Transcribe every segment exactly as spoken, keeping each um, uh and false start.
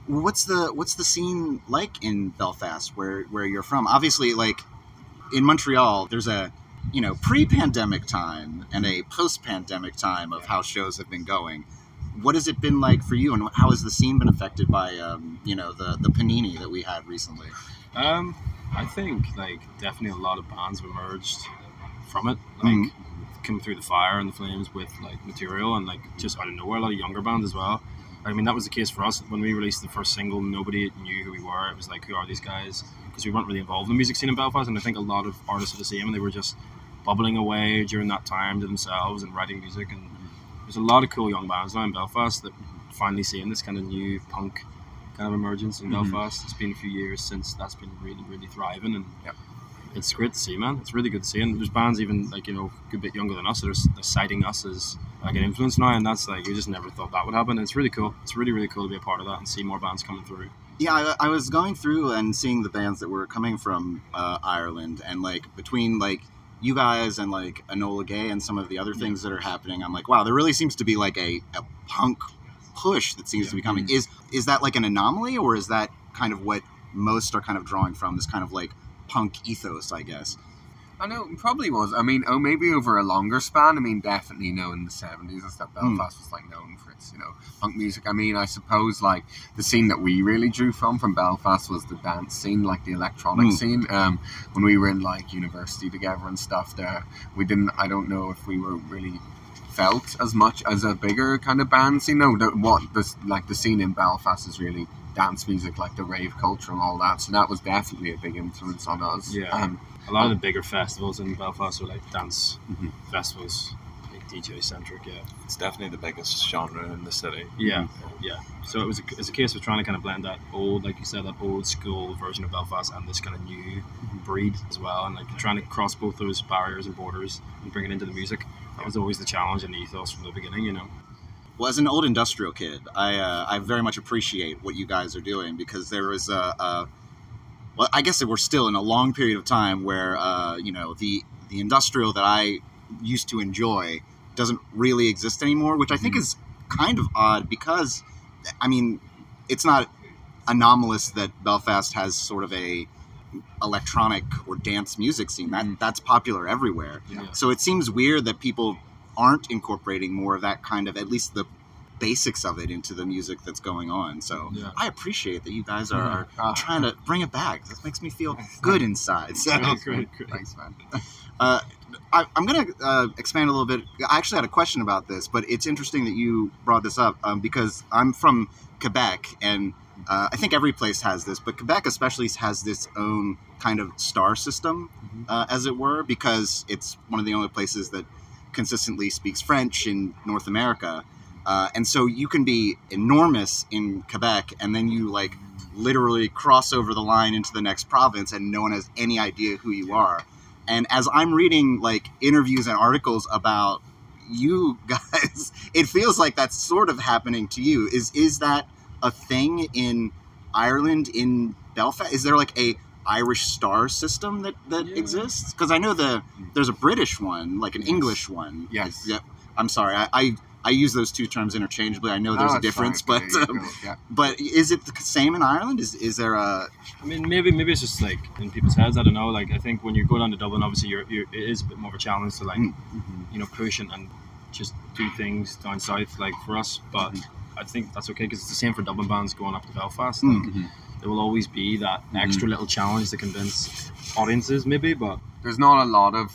what's the what's the scene like in Belfast, where where you're from? Obviously, like in Montreal, there's a you know pre-pandemic time and a post-pandemic time of how shows have been going. What has it been like for you, and how has the scene been affected by um, you know the the panini that we had recently? Um, I think like definitely a lot of bands have emerged from it, like mm-hmm. come through the fire and the flames with like material, and like just out of nowhere, a lot of younger bands as well. I mean, that was the case for us when we released the first single. Nobody knew who we were. It was like, who are these guys? Because we weren't really involved in the music scene in Belfast, and I think a lot of artists are the same. And they were just bubbling away during that time to themselves and writing music. And there's a lot of cool young bands now in Belfast that finally seeing this kind of new punk kind of emergence in mm-hmm. Belfast. It's been a few years since that's been really, really thriving, and yep. it's great to see, man. It's really good to see. And there's bands even like, you know, a good bit younger than us that are they're citing us as like an influence now, and that's like, we just never thought that would happen. And it's really cool. It's really, really cool to be a part of that and see more bands coming through. Yeah, I, I was going through and seeing the bands that were coming from uh, Ireland, and like between like you guys and like Enola Gay and some of the other things that are happening, I'm like, wow, there really seems to be like a, a punk push that seems yeah. to be coming. Mm-hmm. Is is that like an anomaly, or is that kind of what most are kind of drawing from, this kind of like punk ethos, I guess? I know, it probably was. I mean, oh, maybe over a longer span. I mean, definitely, you know, in the seventies and stuff, Belfast mm. was, like, known for its, you know, punk music. I mean, I suppose, like, the scene that we really drew from, from Belfast was the dance scene, like, the electronic mm. scene. Um, when we were in, like, university together and stuff there, we didn't, I don't know if we were really felt as much as a bigger kind of band scene. No, the, what, this, like, the scene in Belfast is really dance music, like the rave culture and all that. So that was definitely a big influence on us. Yeah. Um, a lot of the bigger festivals in Belfast are like dance mm-hmm. festivals, like D J centric. Yeah, it's definitely the biggest genre in the city. Yeah, mm-hmm. yeah. So it was a, it's a case of trying to kind of blend that old, like you said, that old school version of Belfast and this kind of new mm-hmm. breed as well, and like trying to cross both those barriers and borders and bring it into the music. That was always the challenge and the ethos from the beginning, you know. Well, as an old industrial kid, I uh, I very much appreciate what you guys are doing, because there was a, a well, I guess that we're still in a long period of time where uh, you know the the industrial that I used to enjoy doesn't really exist anymore, which I think mm-hmm. is kind of odd, because I mean it's not anomalous that Belfast has sort of a electronic or dance music scene that that's popular everywhere. Yeah. So it seems weird that people aren't incorporating more of that kind of, at least the basics of it, into the music that's going on. So yeah. I appreciate that you guys are, are trying to bring it back. This makes me feel good inside. So great, great, great. Thanks, man. uh, I, I'm going to uh, expand a little bit. I actually had a question about this, but it's interesting that you brought this up um, because I'm from Quebec, and uh, I think every place has this, but Quebec especially has this own kind of star system, mm-hmm. uh, as it were, because it's one of the only places that consistently speaks French in North America. Uh, and so you can be enormous in Quebec, and then you like literally cross over the line into the next province and no one has any idea who you are. And as I'm reading like interviews and articles about you guys, it feels like that's sort of happening to you. Is is that a thing in Ireland, in Belfast? Is there like a Irish star system that, that yeah. exists? Because I know the there's a British one, like an yes. English one. Yes. Yeah. I'm sorry. I, I I use those two terms interchangeably. I know there's oh, a difference, fine. but um, yeah. but is it the same in Ireland? Is is there a? I mean, maybe maybe it's just like in people's heads. I don't know. Like I think when you go down to Dublin, obviously you're, you're it is a bit more of a challenge to like mm-hmm. you know push and, and just do things down south like for us. But mm-hmm. I think that's okay, because it's the same for Dublin bands going up to Belfast. Like, mm-hmm. there will always be that extra mm-hmm. little challenge to convince audiences, maybe, but there's not a lot of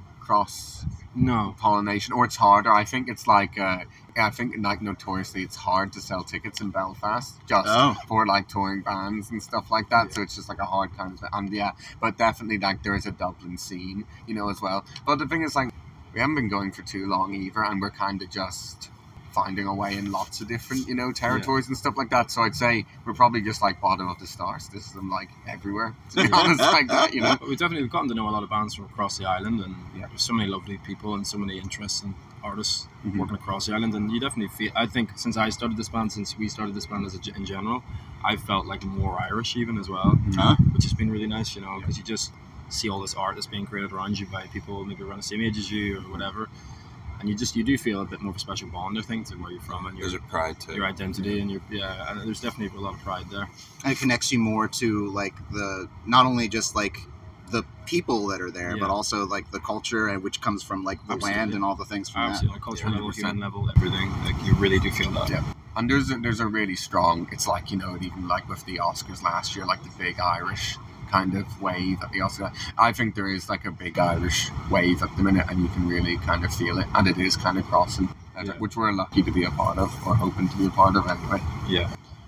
cross no pollination, or it's harder. I think it's like uh, I think like notoriously it's hard to sell tickets in Belfast just oh. for like touring bands and stuff like that. Yeah. So it's just like a hard kind of, and yeah, but definitely like there is a Dublin scene, you know, as well. But the thing is, like, we haven't been going for too long either, and we're kind of just finding our way in lots of different, you know, territories yeah. and stuff like that. So I'd say we're probably just like bottom of the star system, like everywhere, to be honest, like that, you know. But we definitely we've gotten to know a lot of bands from across the island, and yeah. there's so many lovely people and so many interests and artists mm-hmm. working across the island. And you definitely feel, I think since I started this band, since we started this band as a, in general, I felt like more Irish even as well, mm-hmm. which has been really nice, you know, because you just see all this art that's being created around you by people maybe around the same age as you or whatever. and you just you do feel a bit more of a special bond, I think, to where you're from and your There's a pride too. your identity and your yeah. And there's definitely a lot of pride there. And it connects you more to like the not only just like the people that are there, Yeah. but also like the culture, and which comes from like the Absolutely. land and all the things from Absolutely, cultural Yeah, level, one hundred percent. human level, everything. Like you really do feel that. Yeah. And there's a, there's a really strong, it's like, you know, even like with the Oscars last year, like the big Irish kind of wave at the Oscars. I think there is like a big Irish wave at the minute, and you can really kind of feel it, and it is kind of crossing, uh, Yeah. which we're lucky to be a part of, or hoping to be a part of anyway. Yeah.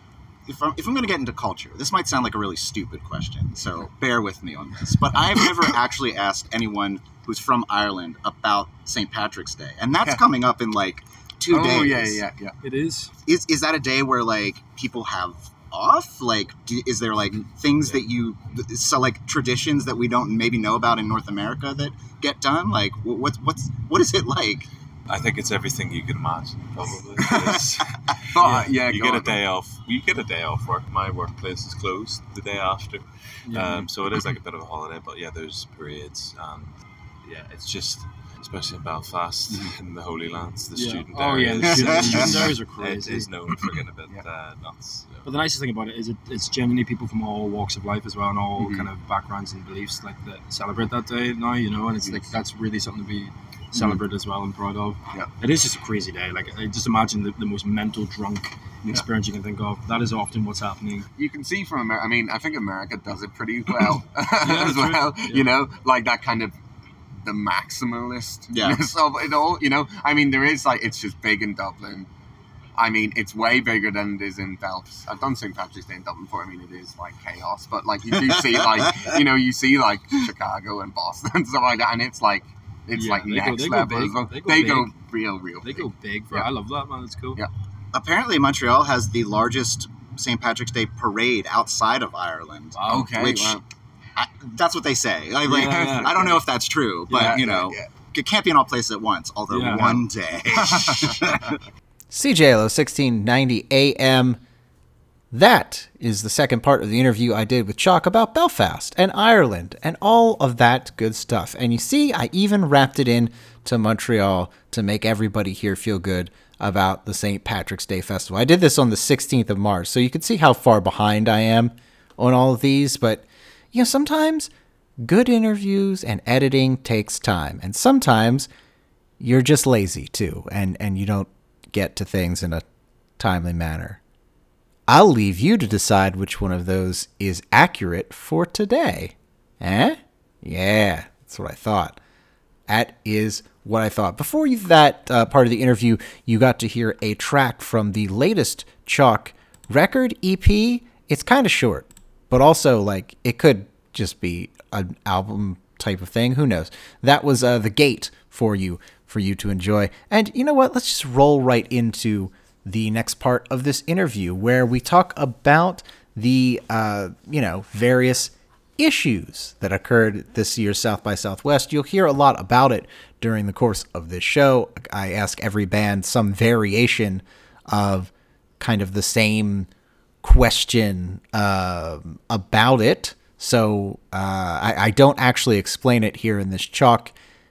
If I'm, if I'm going to get into culture, this might sound like a really stupid question, so bear with me on this. But I've never actually asked anyone who's from Ireland about Saint Patrick's Day, and that's Yeah. coming up in like two oh, days. yeah, yeah, yeah. It is. Is is that a day where like people have off? Like, do, is there like things Yeah. that you so like traditions that we don't maybe know about in North America that get done? Like, wh- what's what's what is it like? I think it's everything you can imagine, probably. It's- But, yeah, you go get a on. day off. You get a day off work. My workplace is closed the day after, Yeah. um, so it is like a bit of a holiday. But yeah, there's parades, and yeah, it's just, especially in Belfast, in the Holy Lands, the Yeah. student Oh yeah, areas. the student, it's student just- areas are It crazy. is known for getting a bit Yeah. uh, nuts. Yeah. But the nicest thing about it is it, it's genuinely people from all walks of life as well, and all Mhm. kind of backgrounds and beliefs like that celebrate that day now, you know, and it's like Yes. that's really something to be celebrated as well and proud of. Yeah. It is just a crazy day. Like I just imagine the, the most mental drunk Yeah. experience you can think of. That is often what's happening. You can see from America, I mean, I think America does it pretty well Yeah, as true. well, Yeah. you know, like that kind of the maximalist Yeah. of it all, you know. I mean, there is like, it's just big in Dublin. I mean, it's way bigger than it is in Belfast. I've done Saint Patrick's Day in Dublin before. I mean, it is like chaos, but like you do see like, you know, you see like Chicago and Boston and stuff like that, and it's like, it's Yeah, like they go- next they go level big. as well. They go They big. go real, real They big. go big for Yeah. I love that, man. It's cool. Yeah. Apparently, Montreal has the largest Saint Patrick's Day parade outside of Ireland. Wow. Okay, Which- well, I, that's what they say. Like, like, Yeah, yeah. I don't know if that's true, but yeah, you yeah, know, yeah. it can't be in all places at once. Although Yeah. one day. C J L O sixteen ninety A M. That is the second part of the interview I did with Chalk about Belfast and Ireland and all of that good stuff. And you see, I even wrapped it in to Montreal to make everybody here feel good about the Saint Patrick's Day Festival. I did this on the sixteenth of March, so you can see how far behind I am on all of these. But, you know, sometimes good interviews and editing takes time. And sometimes you're just lazy, too, and, and you don't get to things in a timely manner. I'll leave you to decide which one of those is accurate for today. Eh? Yeah, that's what I thought. That is what I thought. Before you, that uh, part of the interview, you got to hear a track from the latest Chalk record E P. It's kind of short, but also, like, it could just be an album type of thing. Who knows? That was uh, The Gate for you, for you to enjoy. And you know what? Let's just roll right into the next part of this interview, where we talk about the, uh, you know, various issues that occurred this year's South by Southwest. You'll hear a lot about it during the course of this show. I ask every band some variation of kind of the same question uh, about it. So uh, I, I don't actually explain it here in this Chalk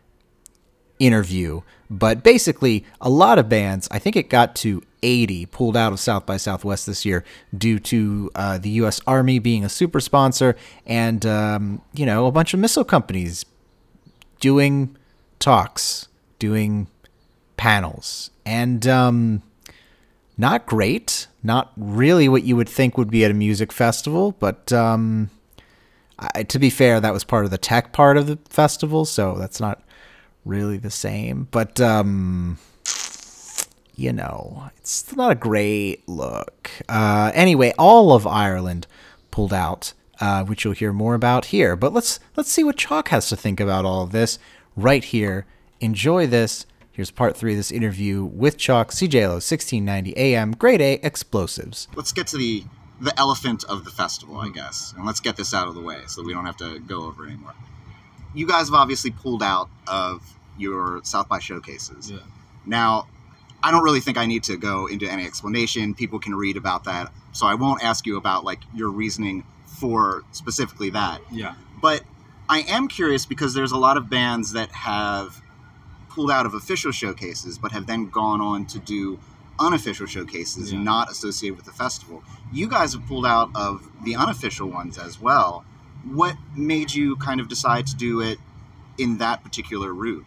interview, but basically a lot of bands, I think it got to eighty, pulled out of South by Southwest this year due to uh, the U S Army being a super sponsor and, um, you know, a bunch of missile companies doing talks, doing panels, and um, not great, not really what you would think would be at a music festival, but um, I, to be fair, that was part of the tech part of the festival, so that's not really the same, but um you know, it's not a great look. Uh anyway, all of Ireland pulled out, uh which you'll hear more about here, but let's let's see what Chalk has to think about all of this right here. Enjoy this. Here's part three of this interview with Chalk. C J L O sixteen ninety A M, grade A explosives. Let's get to the the elephant of the festival, I guess, and let's get this out of the way so that we don't have to go over it anymore. You guys have obviously pulled out of your South by showcases. Yeah. Now, I don't really think I need to go into any explanation. People can read about that, so I won't ask you about like your reasoning for specifically that. Yeah. But I am curious because there's a lot of bands that have pulled out of official showcases, but have then gone on to do unofficial showcases Yeah. not associated with the festival. You guys have pulled out of the unofficial ones as well. What made you kind of decide to do it in that particular route?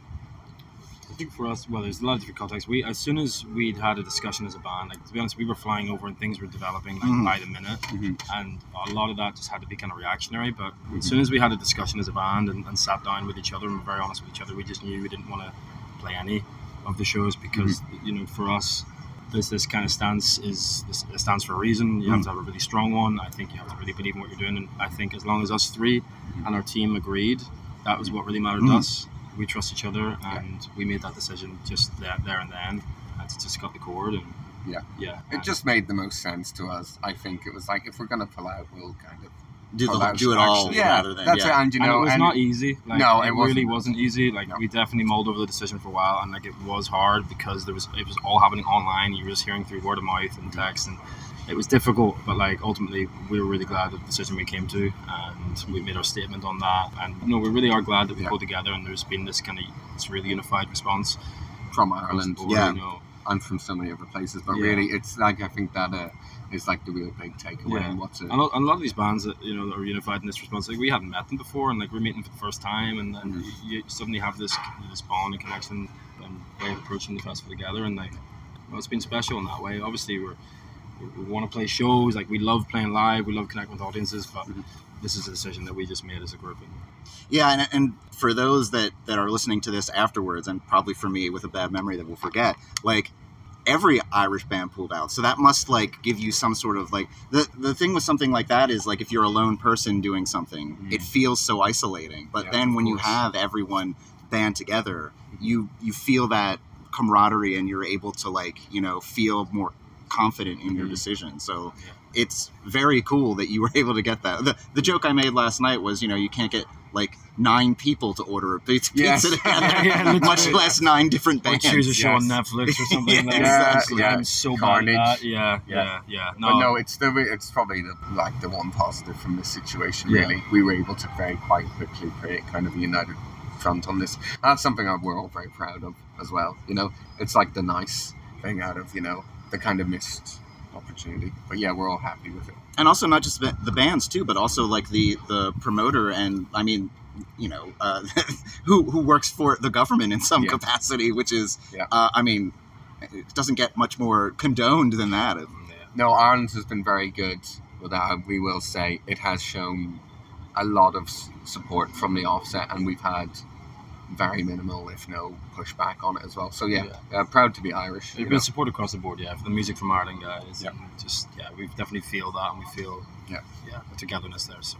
I think for us, well, there's a lot of different contexts. We, as soon as we'd had a discussion as a band, like to be honest, we were flying over and things were developing like Mhm. by the minute, Mhm. and a lot of that just had to be kind of reactionary. But as soon as we had a discussion as a band and, and sat down with each other and were very honest with each other, we just knew we didn't want to play any of the shows because you know, for us, this this kind of stance is this it stands for a reason. You have to have a really strong one. I think you have to really believe in what you're doing, and I think as long as us three and our team agreed, that was what really mattered to Mhm. us. We trust each other, and we made that decision just there, there and then, and to just cut the cord. And Yeah. yeah, It and- just made the most sense to us. I think it was like, if we're going to pull out, we'll kind of Do, pull the, out do it all actually. Yeah, rather than that's yeah. it. And you and know, it was and not easy. Like, No, it, it really wasn't. wasn't easy. Like No. we definitely mulled over the decision for a while, and like it was hard because there was it was all happening online. You were just hearing through word of mouth and text, and it was difficult. But like ultimately, we were really glad with the decision we came to, and we made our statement on that. And you know, we really are glad that we Yeah. pulled together, and there's been this kind of this really unified response from across the Ireland, board, Yeah. You know. and from so many other places. But Yeah. really, it's like, I think that uh, is like the real big takeaway. Yeah. And what's it? And a and a lot of these bands that you know that are unified in this response, like we hadn't met them before, and like we're meeting for the first time, and then Mhm. you, you suddenly have this this bond and connection and way of approaching the festival together, and like well, it's been special in that way. Obviously, we're we, we want to play shows, like we love playing live, we love connecting with audiences, but Mhm. this is a decision that we just made as a group. And, Yeah, and, and for those that, that are listening to this afterwards, and probably for me with a bad memory that we'll forget, like every Irish band pulled out. So that must like give you some sort of like the the thing with something like that is like if you're a lone person doing something, Mm. it feels so isolating. But Yeah, then of when you course. have everyone band together, you you feel that camaraderie and you're able to like, you know, feel more confident in your Mhm. decision. So Yeah. it's very cool that you were able to get that. The the joke I made last night was, you know, you can't get like nine people to order a pizza, Yes. pizza together, Yeah, literally. much less nine different or bands. choose a show on yes. Netflix or something. Yeah, like exactly. that. Yeah, I'm so Carnage. bad at that. Yeah, Yeah. yeah, yeah. But no, it's the it's probably the like the one positive from this situation. Yeah. Really, we were able to very quite quickly create kind of a united front on this. That's something that we're all very proud of as well. You know, it's like the nice thing out of you know the kind of missed opportunity. But yeah, we're all happy with it. And also not just the bands too, but also like the the promoter and I mean, you know, uh, who who works for the government in some Yeah. capacity, which is, Yeah. uh, I mean, it doesn't get much more condoned than that. Yeah. No, Ireland has been very good with that. We will say it has shown a lot of s- support from the offset, and we've had very minimal, if no, pushback on it as well. So yeah, Uh, proud to be Irish. you There's know. been support across the board, yeah, for the music from Ireland guys. Yeah. And just yeah, we definitely feel that, and we feel Yeah. yeah, the togetherness there. So.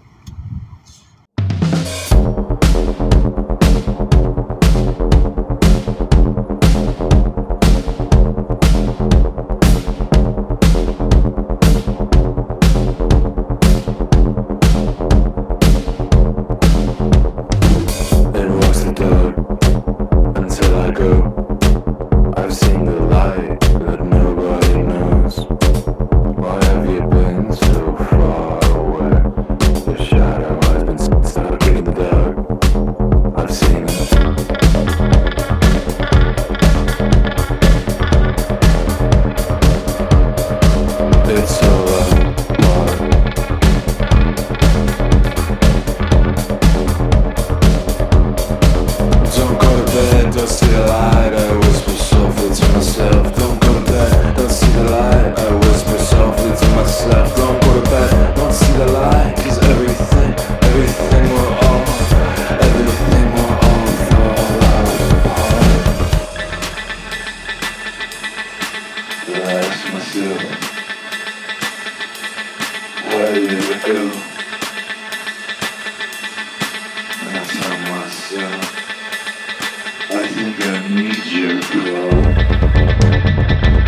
Then walks the dog until I go. I've seen the light, but nobody knows. Why have you been so far away? The shadow has been stuck in the dark. I've seen it. It's so loud. Don't go to bed, don't see the light. I whisper softly to myself. Don't go to bed, don't see the light. I whisper softly to myself. Don't go to bed, don't see the light. 'Cause everything, everything will all, everything will all fall apart. But I ask myself, where did it go? And I tell myself, I think I need your call.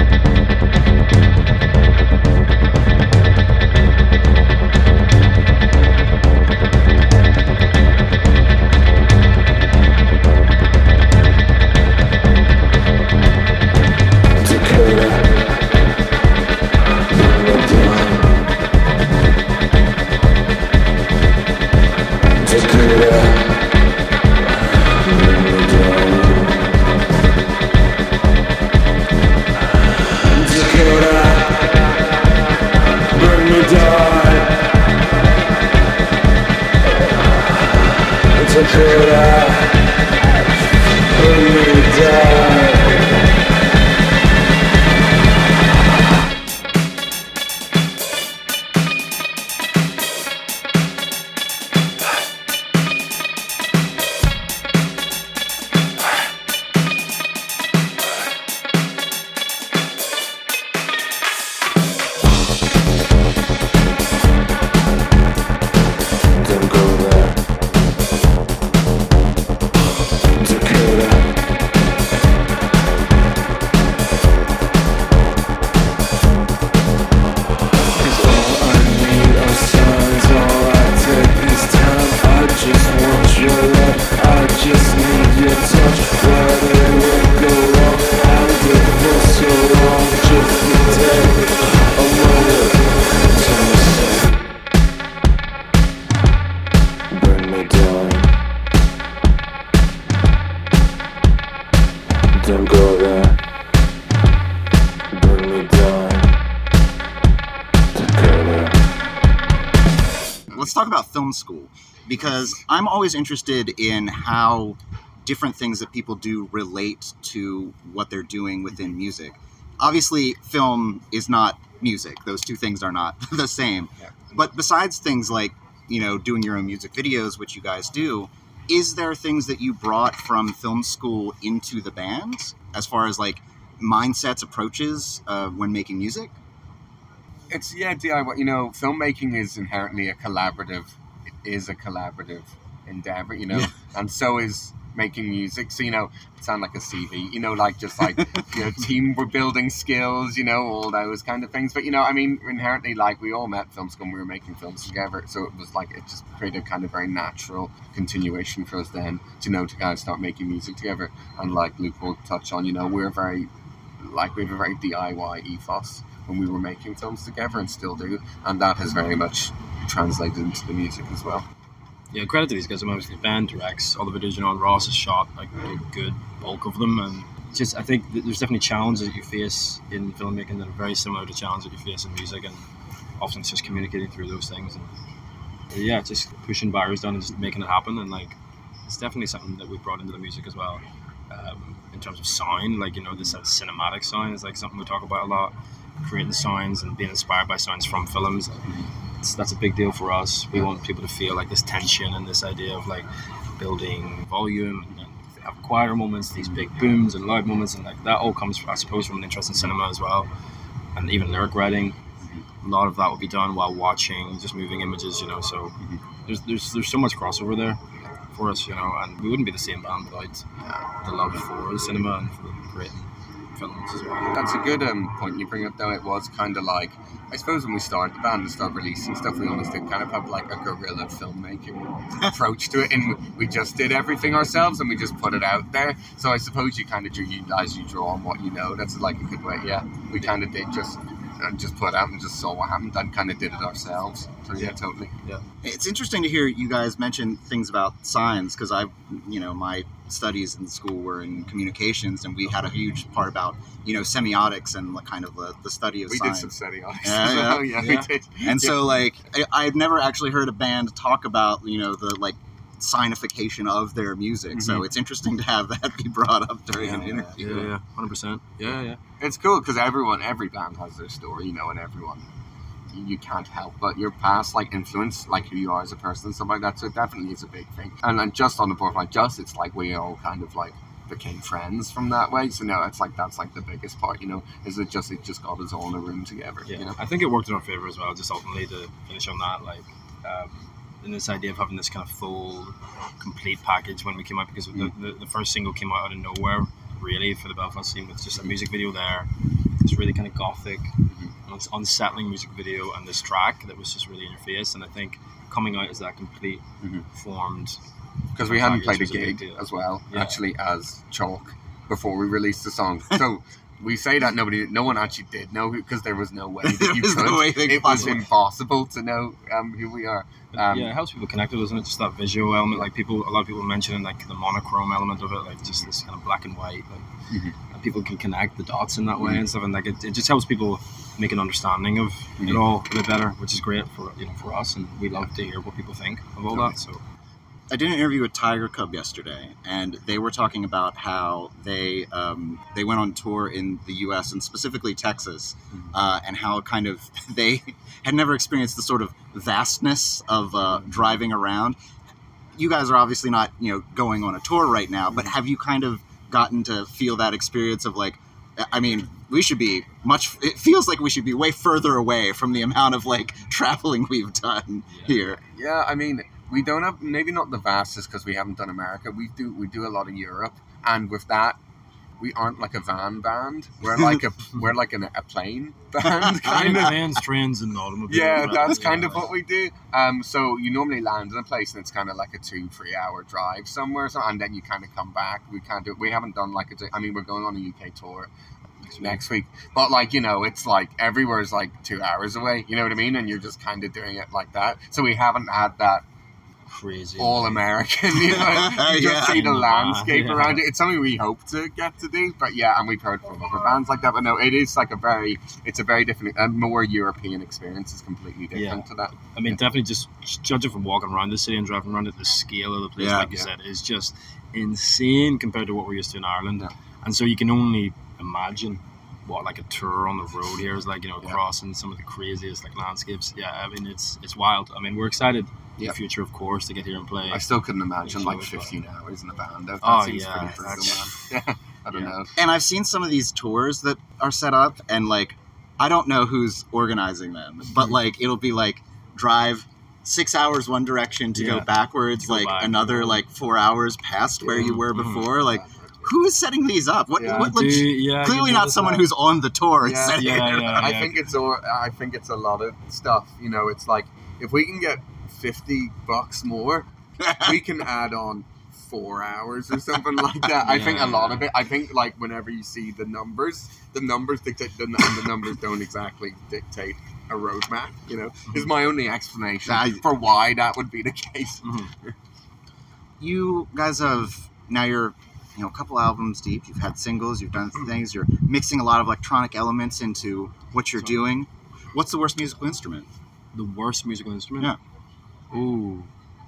Dakota, when we're done. Dakota, when we're done. let's talk about film school, because I'm always interested in how different things that people do relate to what they're doing within music. Obviously, film is not music. Those two things are not the same. Yeah. But besides things like, you know, doing your own music videos, which you guys do, is there things that you brought from film school into the band as far as like mindsets, approaches uh, when making music? It's, yeah, D I Y. You know, filmmaking is inherently a collaborative, it is a collaborative endeavor, you know, Yeah. and so is making music. So, you know, it sound like a C V, you know, like just like, you know, team building skills, you know, all those kind of things. But, you know, I mean, inherently, like, we all met film school and we were making films together. So it was like, it just created kind of very natural continuation for us then to, you know, to kind of start making music together. And like Luke will touch on, you know, we're very, like, we have a very D I Y ethos when we were making films together and still do. And that has very much translated into the music as well. Yeah, credit to these guys. I mean, obviously, Ben directs all the videos, you know, and Ross has shot like a good bulk of them. And just, I think that there's definitely challenges that you face in filmmaking that are very similar to challenges that you face in music, and often it's just communicating through those things. And yeah, just pushing barriers down and just making it happen. And like, it's definitely something that we brought into the music as well. Um, in terms of sound, like, you know, this uh, cinematic sound is like something we talk about a lot. Creating sounds and being inspired by sounds from films. It's, that's a big deal for us. We want people to feel like this tension and this idea of like building volume and then have quieter moments, these big booms and loud moments, and like that all comes, I suppose, from an interest in cinema as well, and even lyric writing. A lot of that will be done while watching just moving images, you know. So there's there's there's so much crossover there for us, you know, and we wouldn't be the same band without the love for the cinema and for creating films as well. That's a good um, point you bring up, though. It was kind of like, I suppose when we started the band and started releasing stuff, we almost did kind of have like a guerrilla filmmaking approach to it, and we just did everything ourselves and we just put it out there. So I suppose you kind of do, you, as you draw on what you know, that's like a good way. Yeah, we kind of did just and just put it out and just saw what happened and kind of did it ourselves. So yeah, totally. Yeah. It's interesting to hear you guys mention things about signs, because I've, you know, my studies in school were in communications, and we had a huge part about, you know, semiotics and what kind of the, the study of We signs. did some semiotics. Yeah, yeah. yeah, Yeah. we did. And so, like, I, I've never actually heard a band talk about, you know, the, like, signification of their music. So Mhm. it's interesting to have that be brought up during an Yeah, interview. yeah, yeah, one hundred percent. Yeah, yeah. It's cool because everyone, every band has their story, you know, and everyone, you, you can't help but your past, like, influence, like, who you are as a person and stuff like that. So it definitely is a big thing. And, and just on the board, like, just, it's like we all kind of, like, became friends from that way. So no, it's like, that's, like, the biggest part, you know, is it just, it just got us all in a room together, Yeah, you know? I think it worked in our favor as well. Just ultimately to finish on that, like, um, in this idea of having this kind of full, complete package when we came out, because Mm. the, the, the first single came out out of nowhere, really, for the Belfast scene, with just a music video there. It's really kind of gothic, Mm-hmm. it's unsettling music video, and this track that was just really in your face. And I think coming out as that complete, Mhm. formed. Because we hadn't package played a was big gig deal. as well, Yeah. actually, as Chalk before we released the song. So we say that nobody, no one actually did know, because there was no way that There you was could. no way they it was possibly- impossible to know um, who we are. But Um, yeah, it helps people connect, doesn't it? Just that visual element, like people, a lot of people mentioning like the monochrome element of it, like just this kind of black and white, like Mhm. and people can connect the dots in that way Mhm. and stuff, and like it, it just helps people make an understanding of Mhm. it all a bit better, which is great for you know for us, and we love to hear what people think of all that. So I did an interview with Tiger Cub yesterday, and they were talking about how they um, they went on tour in the U S and specifically Texas, uh, and how kind of they had never experienced the sort of vastness of uh, driving around. You guys are obviously not, you know, going on a tour right now, but have you kind of gotten to feel that experience of like, I mean, we should be much, it feels like we should be way further away from the amount of like traveling we've done Yeah. here. Yeah, I mean, we don't have, maybe not the vastest because we haven't done America. We do we do a lot of Europe, and with that, we aren't like a van band. We're like a we're like an, a plane band, kind of. Vans, trains, and automobiles. Yeah, right? that's Yeah, kind of like- what we do. Um, so you normally land in a place and it's kind of like a two, three hour drive somewhere, so, and then you kind of come back. We can't do. We haven't done like a. I mean, we're going on a U K tour next week, but like you know, it's like everywhere is like two hours away. You know what I mean? And you're just kind of doing it like that. So we haven't had that crazy. all American. You know, you Yeah. just see the landscape Yeah. around it. It's something we hope to get to do, but yeah, and we've heard from other bands like that. But no, it is like a very, it's a very different, a more European experience. It's completely different Yeah. to that. I mean, definitely just judging from walking around the city and driving around it, the scale of the place, Yeah. like you Yeah. said, is just insane compared to what we're used to in Ireland. Yeah. And so you can only imagine what like a tour on the road here is like, you know, Yeah. crossing some of the craziest like landscapes. Yeah, I mean, it's it's wild. I mean, we're excited in Yeah. the future, of course, to get here and play. I still couldn't imagine like Sure. fifteen hours in a band. That Oh, seems yeah, pretty brutal, that's- man. Yeah, I don't Yeah. know. And I've seen some of these tours that are set up, and like, I don't know who's organizing them, but Mm-hmm. like, it'll be like drive six hours one direction to go Yeah. backwards, To go like back. another like four hours past where you were Mhm. before. Like, who is setting these up? What? Yeah. what Do- leg- yeah, clearly you not notice someone that. who's on the tour. is Yeah. setting Yeah, it yeah, up. I think it's all. I think it's a lot of stuff. You know, it's like if we can get fifty bucks more, we can add on four hours or something like that. I think a lot of it. I think like whenever you see the numbers, the numbers dictate, the, and the numbers don't exactly dictate a roadmap. You know, is my only explanation I- for why that would be the case. Mhm. You guys have now you're you know a couple albums deep. You've had singles. You've done things. You're mixing a lot of electronic elements into what you're So- doing. What's the worst musical instrument? The worst musical instrument? Yeah. Ooh.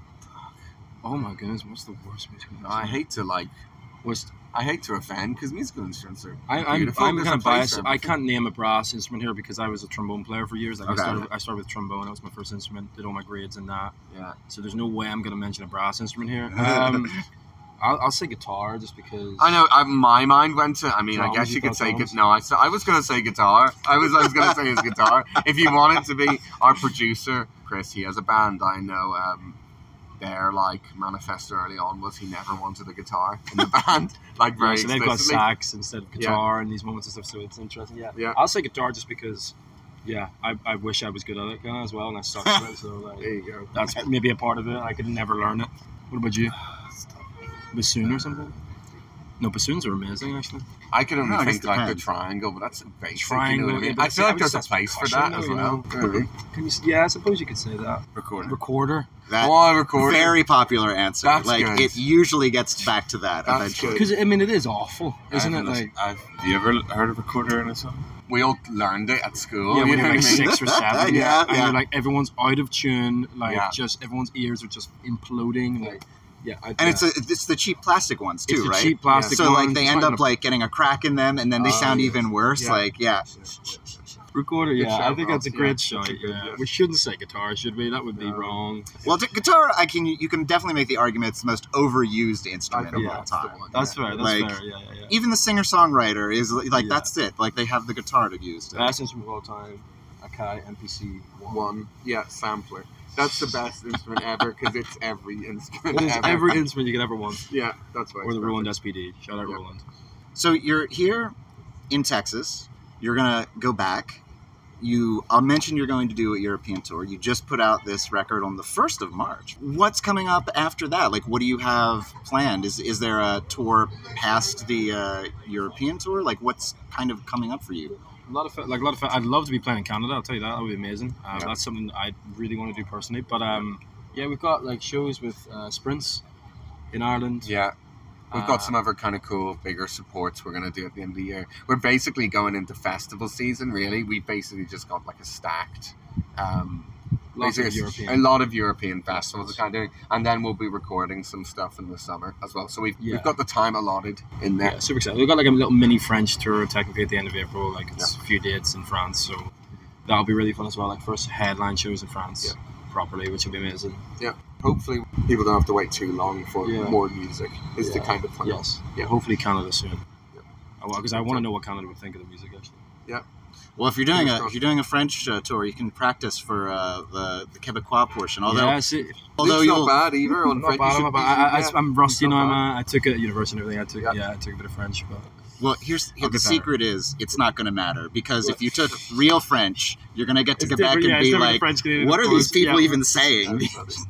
Oh my goodness, what's the worst musical instrument? I hate to like. Worst. I hate to offend because musical instruments are I, I'm, beautiful. I'm There's kind a of place biased. for I everything. can't name a brass instrument here because I was a trombone player for years. Like Okay. I started, I started with trombone. That was my first instrument. Did all my grades in that. Yeah. So there's no way I'm going to mention a brass instrument here. Um, I'll, I'll say guitar just because. I know. I, my mind went to. I mean, Drums, I guess you you could thought say. drums? gu- No, I, s- I was going to say guitar. I was. I was going to say his guitar. If you wanted to be our producer, Chris, he has a band. I know. Um, their like manifesto early on was he never wanted a guitar in the band. Like Yeah, very so they've got explicitly. sax instead of guitar and these moments and stuff. So it's interesting. Yeah. Yeah. I'll say guitar just because. Yeah, I, I wish I was good at it kind of as well, and I sucked at it. So like, There you go. that's maybe a part of it. I could never learn it. What about you? Bassoon or something? No, bassoons are amazing actually. I could only No, I guess think like the depends. triangle, but that's basic. Triangle, You know what I mean? yeah, I but feel like see, there's a that's place for percussion that as though, you well. know? Really? Can you? s- Yeah, I suppose you could say that. Recorder. Recorder. That Oh, recorder. very popular answer. That's like good. it usually gets back to that That's eventually. good. Because I mean, it is awful, isn't I it? haven't Like, listened- I've, have you ever heard of recorder or something? We all learned it at school. yeah, you when know you're what like I mean? six or seven, Yeah, and yeah. you're like everyone's out of tune, like Yeah. just everyone's ears are just imploding, like yeah. I, And it's a, it's the cheap plastic ones too, it's the right? cheap plastic. so like one. they It's end not up gonna- like getting a crack in them, and then they Oh, sound yes. even worse. Yeah. Like yeah, recorder. Good Yeah, I shout, think that's a Ross. great Yeah, shot. that's a good- Yeah, yeah. we shouldn't say guitar, should we? That would be No. wrong. well, t- guitar I can you can definitely make the argument it's the most overused instrument I think of all that's the time. one, That's yeah. fair. That's Like, fair. Yeah, yeah, yeah. Even the singer songwriter is like Yeah. that's it. Like they have the guitar to use. it. Best instrument of all time, Akai M P C one. One. Yeah, sampler. That's the best instrument ever because it's every instrument It is ever. every instrument you could ever want. Yeah, that's why. Or it's the Roland perfect. S P D. Shout out Yeah. Roland. So you're here in Texas. You're gonna go back. You, I'll mention you're going to do a European tour. You just put out this record on the first of March. What's coming up after that? Like, what do you have planned? Is is there a tour past the uh, European tour? Like, what's kind of coming up for you? A lot of fa- like a lot of fa- I'd love to be playing in Canada. I'll tell you that. That would be amazing. Um, Yeah. That's something I really want to do personally. But um, yeah, we've got like shows with uh, Sprints in Ireland. Yeah. We've Uh, got some other kind of cool, bigger supports we're going to do at the end of the year. We're basically going into festival season, really. We basically just got like a stacked, um, Lots of basically European. a lot of European festivals we're kind of doing. And then we'll be recording some stuff in the summer as well. So we've, Yeah. we've got the time allotted in there. Yeah, super excited. We've got like a little mini French tour technically at the end of April. Like it's a few dates in France, so that'll be really fun as well. Like first headline shows in France Yeah. properly, which will be amazing. Hopefully people don't have to wait too long for Yeah. more music is the Yeah. kind of plan. Yes. Yeah. Hopefully Canada soon. Yeah. Because I want to know what Canada would think of the music actually. Well, if you're doing Fingers a if crossed. you're doing a French uh, tour, you can practice for uh, the the Quebecois portion. Although yeah, see, although Luke's you'll not bad either on not French. bad, You should- not bad. you I, I, should- I'm rusty It's not now, bad. man. I took it at university and everything. I took Yeah. yeah, I took a bit of French, but Well, here's here, I'll the get better. secret is it's not going to matter because if you took real French, you're going to get to It's Quebec different, and yeah, it's be different like, French Canadian, what of are these course, people yeah. even saying?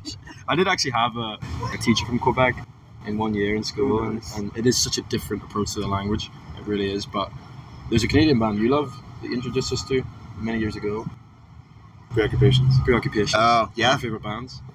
I did actually have a, a teacher from Quebec in one year in school, and, and it is such a different approach to the language. It really is. But there's a Canadian band you love that you introduced us to many years ago. Preoccupations. Preoccupation. Oh, One of yeah. my favorite bands.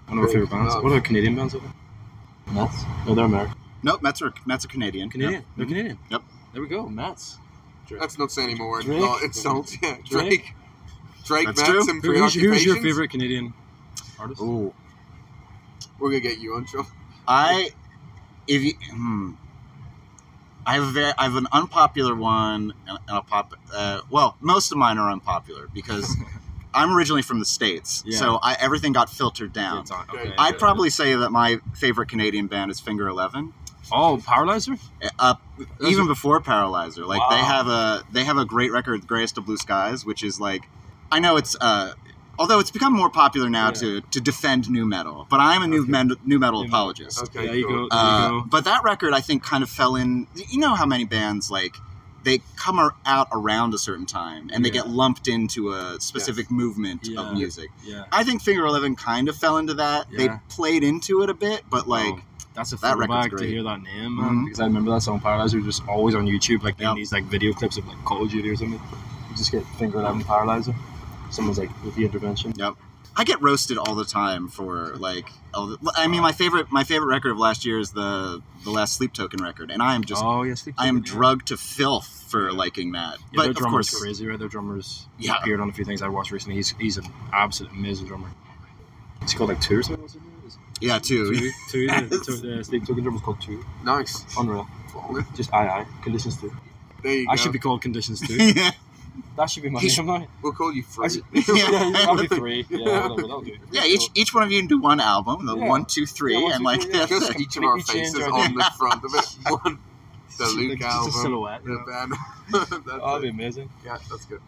One of my favorite bands. What are Canadian bands over? Mets? No, they're American. Nope, Mets are Mets are Canadian. Canadian. Yep. They're Canadian. Yep. There we go. Mets. Let's not say anymore. Drake? No, it's don't. Yeah, Drake? Drake. Drake, That's Mets, true. and Who- who's, who's your preoccupations. favorite Canadian artist? Ooh, We're gonna get you on trouble. I if you hmm, I have a very I have an unpopular one and a pop. Uh, well, most of mine are unpopular because I'm originally from the States, Yeah. so I, everything got filtered down. It's on- okay, I'd yeah. probably say that my favorite Canadian band is Finger Eleven. Oh, Paralyzer? Uh, even before Paralyzer, like they Wow. have a they have a great record, Grayest of Blue Skies, which is like, I know it's uh, although it's become more popular now Yeah. to to defend new metal, but I'm a new Okay. men, new metal New metal. apologist. Okay, There you cool. go. There Uh, you go. but that record, I think, kind of fell in. You know how many bands like they come ar- out around a certain time and they Yeah. get lumped into a specific movement Yeah. of music. Yeah. I think Finger Eleven kind of fell into that. They Yeah. played into it a bit, but like. Oh, that's a that record's throwback to great. hear that name, man. Mhm. Because I remember that song Paralyzer was just always on YouTube, like Yep. in these like video clips of like Call of Duty or something. You just get Finger Eleven Paralyzer. Someone's like with the intervention. Yep. I get roasted all the time for like. all the- I mean, my favorite my favorite record of last year is the the last Sleep Token record, and I am just oh yes, Sleep I am Token, yeah. drugged to filth for liking that. Yeah, but their of drummer's course, crazy, right? Their drummer's Yeah. appeared on a few things I watched recently. He's he's an absolute amazing drummer. It's called like Two or something. Was it? Is it yeah, too. Two, two. The, two, the Sleep Token drummer's called Two. Nice. Unreal. Baller. Just aye aye. Conditions Two. There you I go. should be called Conditions Two. yeah, That should be my He name now. We'll call you I free. should- yeah, that'll be three. Yeah, whatever. That'll do. each each one of you can do one album, the Yeah. one, two, three, Yeah, one, and two, like three, yeah. that's Just it. each of Maybe our change faces our on name. the front of it. One. The Like, Luke just a album. silhouette. The Yeah. band. That's Oh, that'd be it. amazing. Yeah, that's good.